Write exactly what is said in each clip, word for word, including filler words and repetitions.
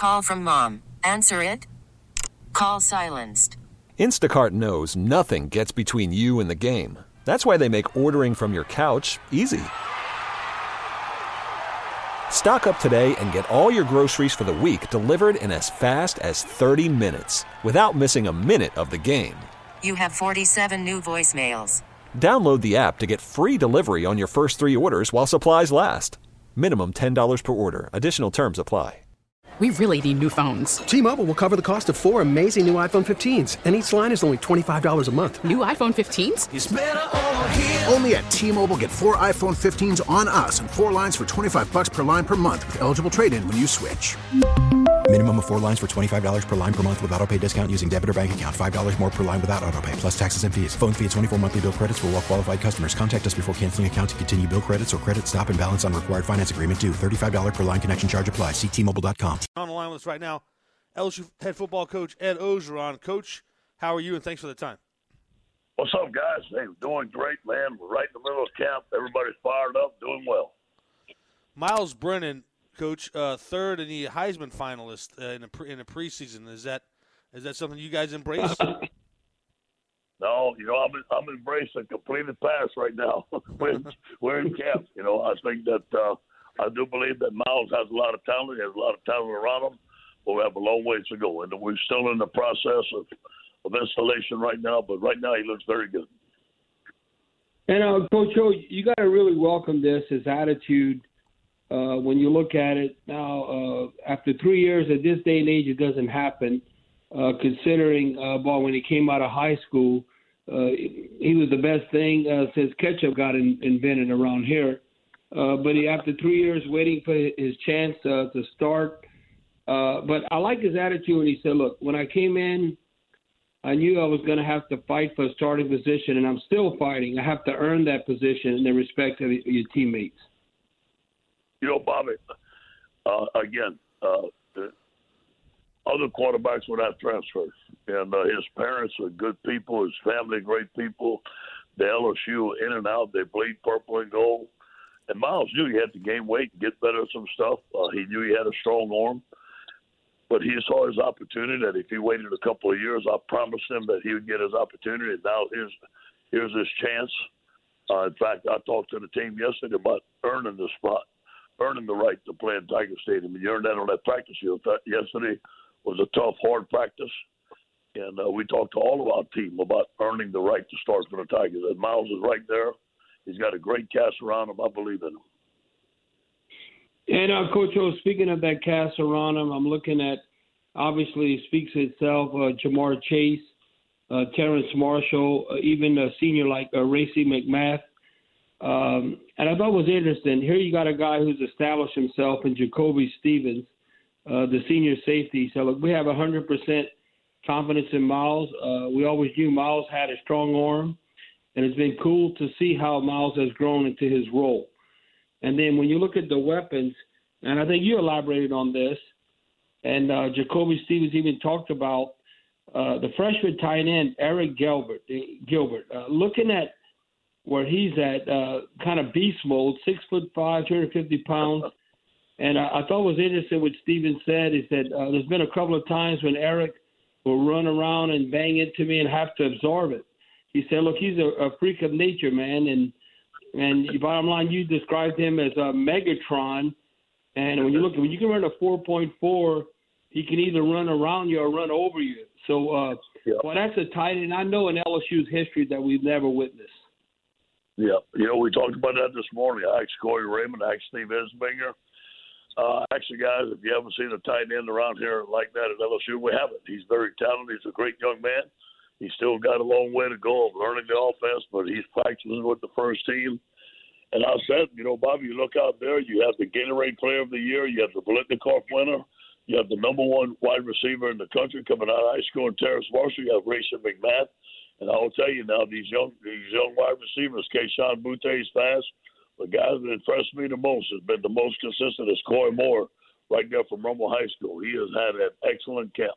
Call from mom. Answer it. Call silenced. Instacart knows nothing gets between you and the game. That's why they make ordering from your couch easy. Stock up today and get all your groceries for the week delivered in as fast as thirty minutes without missing a minute of the game. You have forty-seven new voicemails. Download the app to get free delivery on your first three orders while supplies last. Minimum ten dollars per order. Additional terms apply. We really need new phones. T-Mobile will cover the cost of four amazing new iPhone fifteens, and each line is only twenty-five dollars a month. New iPhone fifteens? It's better over here. Only at T-Mobile, get four iPhone fifteens on us and four lines for twenty-five bucks per line per month with eligible trade-in when you switch. Minimum of four lines for twenty-five dollars per line per month with autopay discount using debit or bank account. five dollars more per line without autopay, plus taxes and fees. Phone fee at twenty-four monthly bill credits for well-qualified customers. Contact us before canceling account to continue bill credits or credit stop and balance on required finance agreement due. thirty-five dollars per line connection charge applies. See T Mobile dot com. On the line with us right now, L S U head football coach Ed Orgeron. Coach, how are you, and thanks for the time. What's up, guys? Hey, we're doing great, man. We're right in the middle of camp. Everybody's fired up, doing well. Miles Brennan, Coach, uh, third in the Heisman finalist uh, in the pre- in the preseason. Is that is that something you guys embrace? No, you know, I'm I'm embracing completed pass right now. we're, we're in camp. You know, I think that uh, I do believe that Miles has a lot of talent. He has a lot of talent around him, but we have a long ways to go, and we're still in the process of, of installation right now. But right now, he looks very good. And uh, Coach O, you got to really welcome this, his attitude. Uh, when you look at it now, uh, after three years, at this day and age, it doesn't happen. Uh, considering, uh, ball when he came out of high school, uh, he was the best thing uh, since ketchup got in, invented around here. Uh, but he, after three years waiting for his chance uh, to start, uh, but I like his attitude when he said, "Look, when I came in, I knew I was going to have to fight for a starting position, and I'm still fighting. I have to earn that position in the respect of your teammates." You know, Bobby, uh, again, uh, the other quarterbacks would have transfers. And uh, his parents are good people, his family great people. The L S U in and out, they bleed purple and gold. And Miles knew he had to gain weight and get better at some stuff. Uh, he knew he had a strong arm. But he saw his opportunity that if he waited a couple of years, I promised him that he would get his opportunity. And now here's, here's his chance. Uh, in fact, I talked to the team yesterday about earning the spot. Earning the right to play in Tiger Stadium. And you earned that on that practice field. Yesterday was a tough, hard practice. And uh, we talked to all of our team about earning the right to start for the Tigers. And Miles is right there. He's got a great cast around him. I believe in him. And, uh, Coach O, speaking of that cast around him, I'm looking at, obviously, it speaks for itself, uh, Jamar Chase, uh, Terrence Marshall, uh, even a senior like uh, Racey McMath. Um, and I thought it was interesting. Here you got a guy who's established himself in Jacoby Stevens, uh, the senior safety. So, look, we have one hundred percent confidence in Miles. Uh, we always knew Miles had a strong arm, and it's been cool to see how Miles has grown into his role. And then when you look at the weapons, and I think you elaborated on this, and uh, Jacoby Stevens even talked about uh, the freshman tight end, Eric Gilbert. Gilbert, uh, looking at where he's at, uh, kind of beast mode, six foot five, two hundred fifty pounds. And I, I thought it was interesting what Steven said. He said, uh, there's been a couple of times when Eric will run around and bang into me and have to absorb it. He said, look, he's a, a freak of nature, man. And, and bottom line, you described him as a Megatron. And when you look, when you can run a four point four, he can either run around you or run over you. So, uh, yeah. Well, that's a tight end. I know in L S U's history that we've never witnessed. Yeah, you know, we talked about that this morning. I asked Corey Raymond, I asked Steve Isbinger. Uh, actually, guys, if you haven't seen a tight end around here like that at L S U, we haven't. He's very talented. He's a great young man. He's still got a long way to go of learning the offense, but he's practicing with the first team. And I said, you know, Bobby, you look out there, you have the Gatorade Player of the Year, you have the Biletnikoff winner, you have the number one wide receiver in the country coming out of high school in Terrence Marshall, you have Racey McMath. And I will tell you now, these young these young wide receivers, Keyshawn Butte is fast. The guy that impressed me the most has been the most consistent is Corey Moore, right there from Rummel High School. He has had an excellent camp.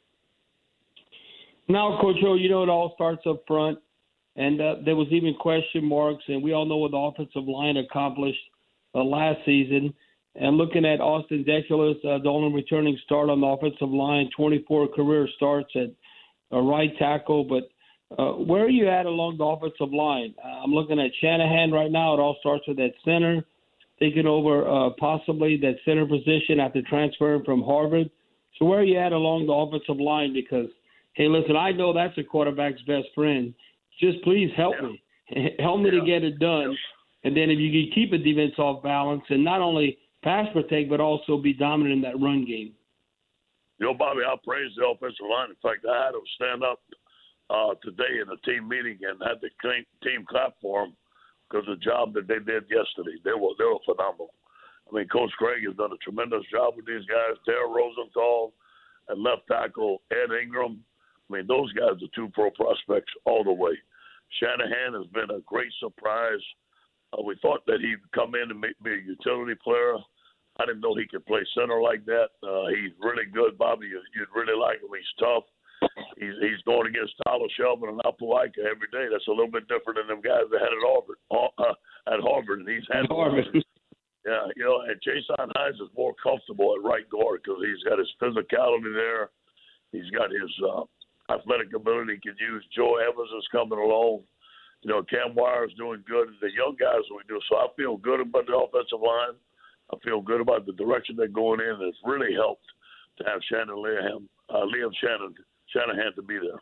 Now, Coach O, you know it all starts up front, and uh, there was even question marks, and we all know what the offensive line accomplished uh, last season. And looking at Austin Deculus, uh, the only returning start on the offensive line, twenty-four career starts at a right tackle. But uh, where are you at along the offensive line? Uh, I'm looking at Shanahan right now. It all starts with that center, taking over uh, possibly that center position after transferring from Harvard. So where are you at along the offensive line? Because, hey, listen, I know that's a quarterback's best friend. Just please help yeah. me. Help me yeah. to get it done. Yeah. And then if you can keep a defense off balance and not only – pass protect, but also be dominant in that run game. You know, Bobby, I praise the offensive line. In fact, I had them stand up uh, today in a team meeting and had the team clap for them because of the job that they did yesterday. They were they were phenomenal. I mean, Coach Craig has done a tremendous job with these guys. Terry Rosenthal and left tackle Ed Ingram. I mean, those guys are two pro prospects all the way. Shanahan has been a great surprise. Uh, we thought that he'd come in and make, be a utility player. I didn't know he could play center like that. Uh, he's really good, Bobby. You, you'd really like him. He's tough. He's he's going against Tyler Shelvin and Apalaika every day. That's a little bit different than them guys that had it Harvard, uh, at Harvard, and he's had Harvard. Yeah, you know, and Jason Hines is more comfortable at right guard because he's got his physicality there. He's got his uh, athletic ability he can use. Joe Evans is coming along. You know, Cam Wire is doing good. The young guys we do. So I feel good about the offensive line. I feel good about the direction they're going in. It's really helped to have Shannon Liam, uh, Liam Shannon, Shanahan to be there.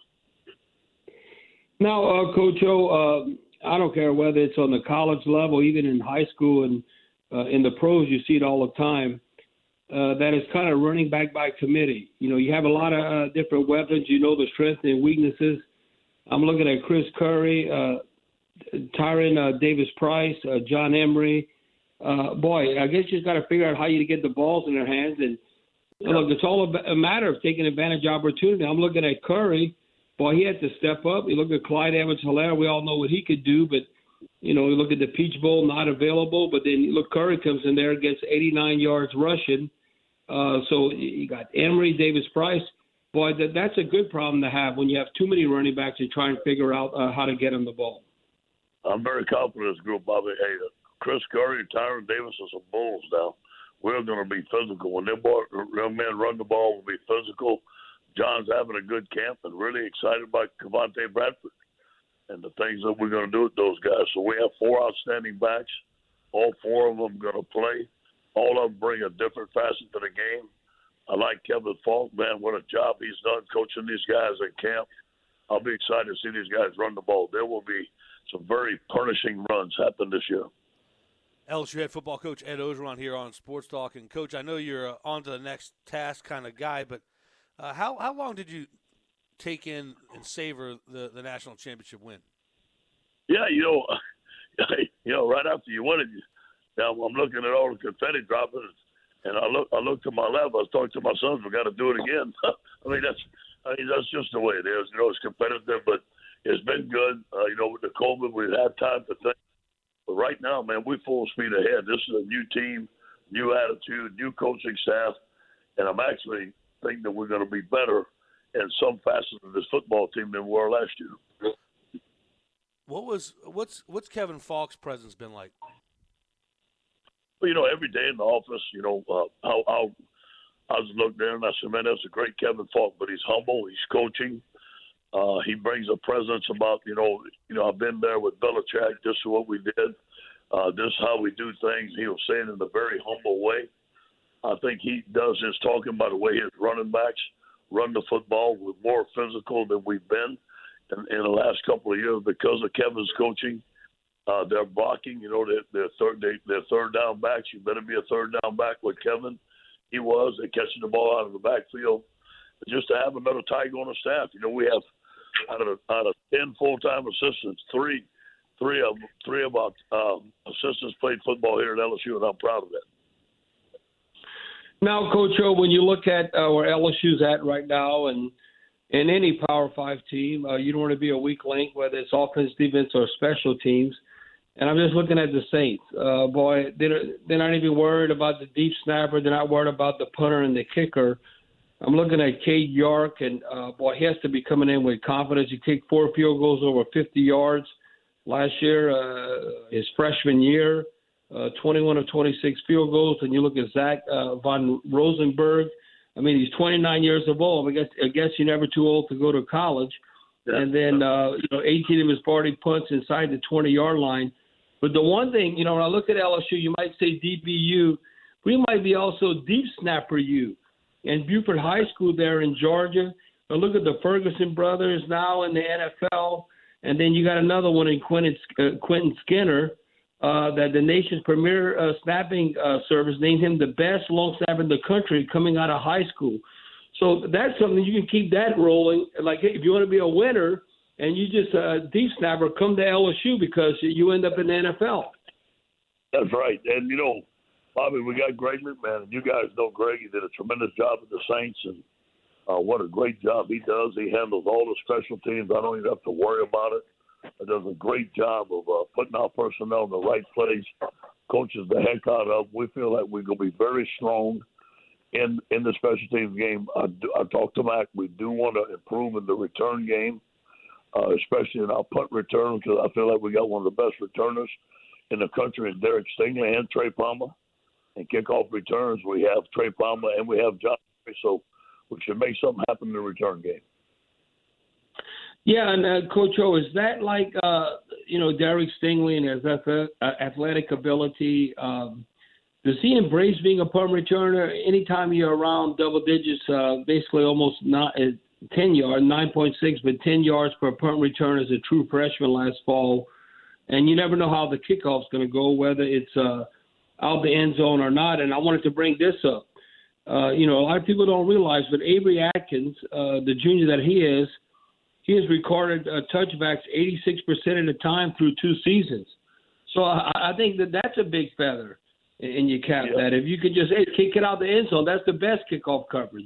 Now, uh, Coach O, uh, I don't care whether it's on the college level, even in high school and uh, in the pros, you see it all the time. Uh, that is kind of running back by committee. You know, you have a lot of uh, different weapons. You know the strengths and weaknesses. I'm looking at Chris Curry, uh, Tyron uh, Davis-Price, uh, John Emery. Uh, boy, I guess you just got to figure out how you get the balls in their hands. And yeah. look, it's all a, a matter of taking advantage of opportunity. I'm looking at Curry. Boy, he had to step up. You look at Clyde Edwards-Helaire. We all know what he could do. But, you know, you look at the Peach Bowl, not available. But then you look, Curry comes in there, gets eighty-nine yards rushing. Uh, so you got Emery, Davis-Price. Boy, that, that's a good problem to have when you have too many running backs and try and figure out uh, how to get them the ball. I'm very confident in this group, Bobby. Hey, Chris Curry and Tyron Davis are some bulls now. We're going to be physical. When them young men run the ball, we'll be physical. John's having a good camp and really excited about Cavante Bradford and the things that we're going to do with those guys. So we have four outstanding backs. All four of them going to play. All of them bring a different facet to the game. I like Kevin Falk, man. What a job he's done coaching these guys in camp. I'll be excited to see these guys run the ball. There will be some very punishing runs happen this year. L S U head football coach Ed Orgeron here on Sports Talk. And, Coach, I know you're uh, on to the next task kind of guy, but uh, how how long did you take in and savor the, the national championship win? Yeah, you know, you know, right after you won it, you, now I'm looking at all the confetti dropping, and I look I look to my left. I was talking to my sons. We got to do it again. I mean, that's I mean that's just the way it is. You know, it's competitive, but it's been good. Uh, you know, with the COVID, we've had time to think. But right now, man, we're full speed ahead. This is a new team, new attitude, new coaching staff, and I'm actually think that we're going to be better in some facets of this football team than we were last year. What was what's what's Kevin Falk's presence been like? Well, you know, every day in the office, you know, uh, I'll, I'll, I was looking there and I said, man, that's a great Kevin Falk, but he's humble, he's coaching. Uh, he brings a presence about, you know, you know, I've been there with Belichick. This is what we did. Uh, this is how we do things. He'll say it in a very humble way. I think he does his talking by the way his running backs run the football. We're more physical than we've been in, in the last couple of years because of Kevin's coaching. Uh, they're blocking, you know, they're, they're, third, they, they're third down backs. You better be a third down back with Kevin. He was. They're catching the ball out of the backfield. Just to have another Tiger on the staff. You know, we have out of out of ten full-time assistants, three three of three of our um, assistants played football here at L S U, and I'm proud of that. Now, Coach O, when you look at uh, where L S U's at right now, and in any Power Five team, uh, you don't want to be a weak link, whether it's offense, defense, or special teams. And I'm just looking at the Saints. Uh, boy, they're, they're not even worried about the deep snapper. They're not worried about the punter and the kicker. I'm looking at Cade York, and, uh, boy, he has to be coming in with confidence. He kicked four field goals over fifty yards last year, uh, his freshman year. uh, twenty-one of twenty-six field goals. And you look at Zach uh, von Rosenberg. I mean, he's twenty-nine years of old. I guess I guess you're never too old to go to college. Yeah. And then uh, you know, eighteen of his forty punts inside the twenty-yard line. But the one thing, you know, when I look at L S U, you might say D B U. We might be also deep snapper U. And Buford High School there in Georgia. But look at the Ferguson brothers now in the N F L. And then you got another one in Quentin, uh, Quentin Skinner, uh, that the nation's premier uh, snapping uh, service named him the best long snapper in the country coming out of high school. So that's something you can keep that rolling. Like, hey, if you want to be a winner and you just uh, deep snapper, come to L S U because you end up in the N F L. That's right. And, you know, Bobby, we got Greg McMahon. And you guys know Greg. He did a tremendous job with the Saints, and Uh, what a great job he does. He handles all the special teams. I don't even have to worry about it. He does a great job of uh, putting our personnel in the right place, coaches the heck out of. We feel like we're going to be very strong in in the special teams game. I, do, I talked to Mac. We do want to improve in the return game, uh, especially in our punt return, because I feel like we got one of the best returners in the country in Derek Stingley and Trey Palmer. And kickoff returns, we have Trey Palmer and we have John. So we should make something happen in the return game. Yeah, and uh, Coach O, is that like, uh, you know, Derek Stingley and his athletic ability? Um, does he embrace being a punt returner? Anytime you're around double digits, uh, basically almost not uh, ten yards, nine point six, but ten yards per punt return as a true freshman last fall. And you never know how the kickoff's going to go, whether it's uh, out the end zone or not. And I wanted to bring this up. Uh, you know, a lot of people don't realize, but Avery Atkins, uh, the junior that he is, he has recorded uh, touchbacks eighty-six percent of the time through two seasons. So I, I think that that's a big feather in your cap, yeah. That if you could just hey, kick it out the end zone, that's the best kickoff coverage.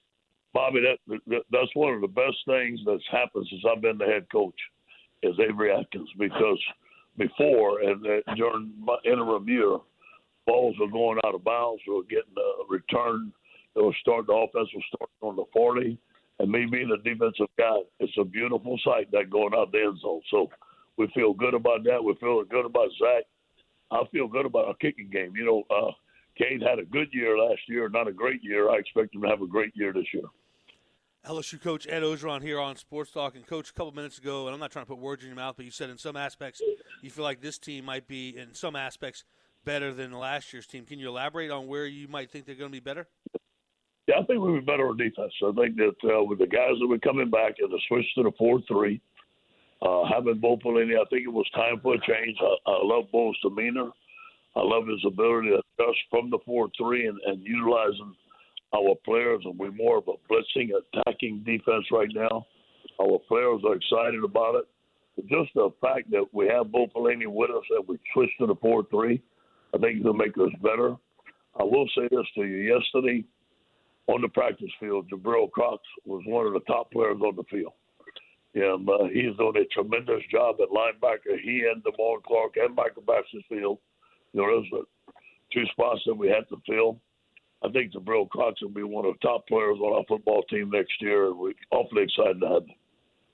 Bobby, that, that that's one of the best things that's happened since I've been the head coach is Avery Atkins, because before and uh, during my interim year, balls were going out of bounds, we were getting a return. They were starting, the offense was starting on the forty. And me being a defensive guy, it's a beautiful sight that going out the end zone. So we feel good about that. We feel good about Zach. I feel good about our kicking game. You know, uh, Cade had a good year last year, not a great year. I expect him to have a great year this year. L S U coach Ed Orgeron here on Sports Talk. And, Coach, a couple minutes ago, and I'm not trying to put words in your mouth, but you said in some aspects you feel like this team might be, in some aspects, better than last year's team. Can you elaborate on where you might think they're going to be better? Yeah, I think we'll be better on defense. I think that uh, with the guys that were coming back and the switch to the four three, uh, having Bo Pelini, I think it was time for a change. I, I love Bo's demeanor. I love his ability to adjust from the four three and, and utilizing our players. And we're more of a blitzing, attacking defense right now. Our players are excited about it. But just the fact that we have Bo Pelini with us and we switched to the four three, I think it'll make us better. I will say this to you. Yesterday, on the practice field, Jabril Cox was one of the top players on the field. And uh, he's doing a tremendous job at linebacker. He and Damone Clark and Michael Bassett-Field. You know, those are two spots that we had to fill. I think Jabril Cox will be one of the top players on our football team next year, and we're awfully excited to have him.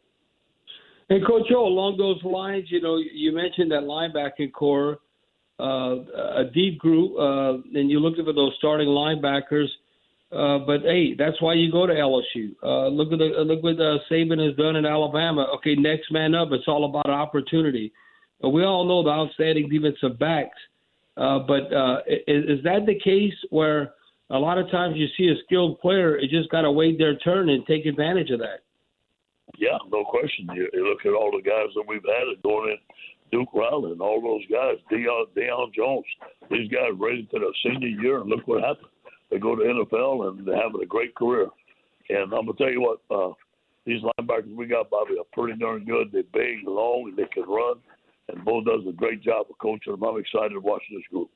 And, Coach O, along those lines, you know, you mentioned that linebacking core, uh, a deep group, uh, and you're looking for those starting linebackers. Uh, but hey, that's why you go to L S U. Uh, look at the look what uh, Saban has done in Alabama. Okay, next man up. It's all about opportunity. But we all know the outstanding defensive backs. Uh, but uh, is, is that the case where a lot of times you see a skilled player, it just got to wait their turn and take advantage of that? Yeah, no question. You, you look at all the guys that we've had going in, Duke Riley and all those guys, Deion, Deion Jones. These guys ready to the senior year, and look what happened. They go to the N F L, and they're having a great career. And I'm going to tell you what, uh, these linebackers we got, Bobby, are pretty darn good. They're big, long, and they can run. And Bo does a great job of coaching them. I'm excited to watch this group.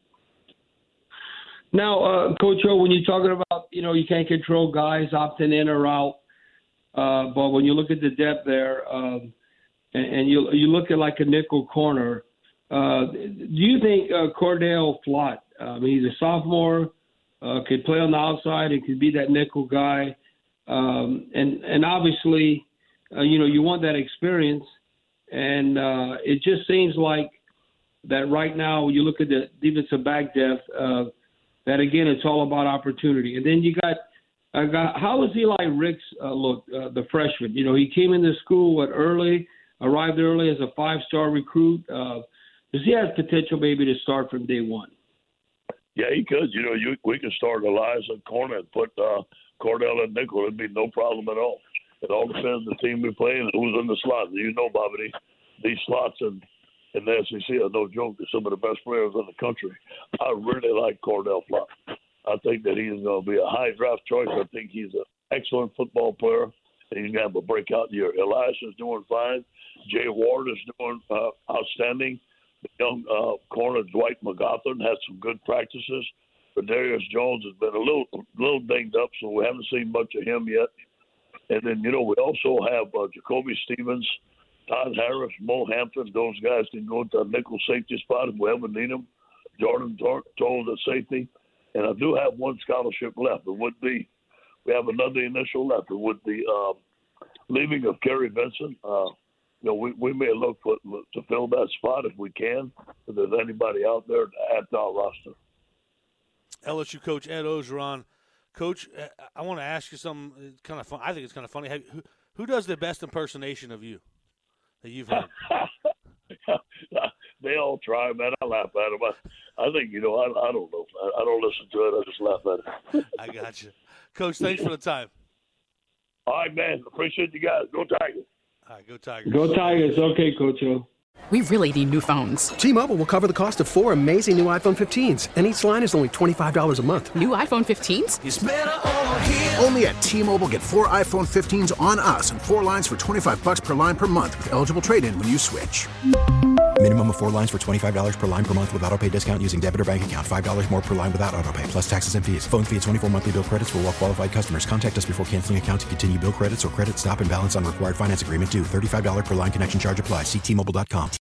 Now, uh, Coach O, when you're talking about, you know, you can't control guys opting in or out, uh, but when you look at the depth there, um, and, and you you look at like a nickel corner, uh, do you think uh, Cordell Flott, I mean, he's a sophomore, Uh, could play on the outside and could be that nickel guy. Um, and, and obviously, uh, you know, you want that experience. And uh, it just seems like that right now, you look at the defensive back depth, uh, that, again, it's all about opportunity. And then you got, uh, got how does Eli Ricks uh, look, uh, the freshman? You know, he came into school, what, early, arrived early as a five-star recruit. Uh, does he have potential maybe to start from day one? Yeah, he could. You know, you, we could start Elias at corner and put uh, Cordell at nickel. It'd be no problem at all. It all depends on the team we play and who's in the slot. You know, Bobby, these, these slots in, in the S E C are no joke. They're some of the best players in the country. I really like Cordell Flott. I think that he's going to be a high draft choice. I think he's an excellent football player, and he's going to have a breakout year. Elias is doing fine. Jay Ward is doing uh, outstanding. The young uh, corner Dwight McGothern had some good practices. But Darius Jones has been a little, little dinged up, so we haven't seen much of him yet. And then, you know, we also have uh, Jacoby Stevens, Todd Harris, Mo Hampton. Those guys can go to a nickel safety spot if we ever need them. Jordan Told at safety. And I do have one scholarship left. It would be, we have another initial left. It would be um, leaving of Kerry Vincent. Uh, you know, we, we may look for, to fill that spot if we can, if there's anybody out there to add to our roster. L S U coach Ed Orgeron. Coach, I want to ask you something kind of fun. I think it's kind of funny. Have, who, who does the best impersonation of you that you've heard? They all try, man. I laugh at them. I, I think, you know, I, I don't know. I, I don't listen to it. I just laugh at it. I got you. Coach, thanks for the time. All right, man. Appreciate you guys. Go Tigers. All right, go Tigers. Go Tigers. Okay, Coach O. We really need new phones. T-Mobile will cover the cost of four amazing new iPhone fifteens, and each line is only twenty-five dollars a month. New iPhone fifteens? It's better over here. Only at T-Mobile, get four iPhone fifteens on us and four lines for twenty-five dollars per line per month with eligible trade-in when you switch. Minimum of four lines for twenty-five dollars per line per month with autopay discount using debit or bank account. five dollars more per line without autopay, plus taxes and fees. Phone fee at twenty-four monthly bill credits for well-qualified customers. Contact us before canceling account to continue bill credits or credit stop and balance on required finance agreement due. thirty-five dollars per line connection charge applies. See T Mobile dot com.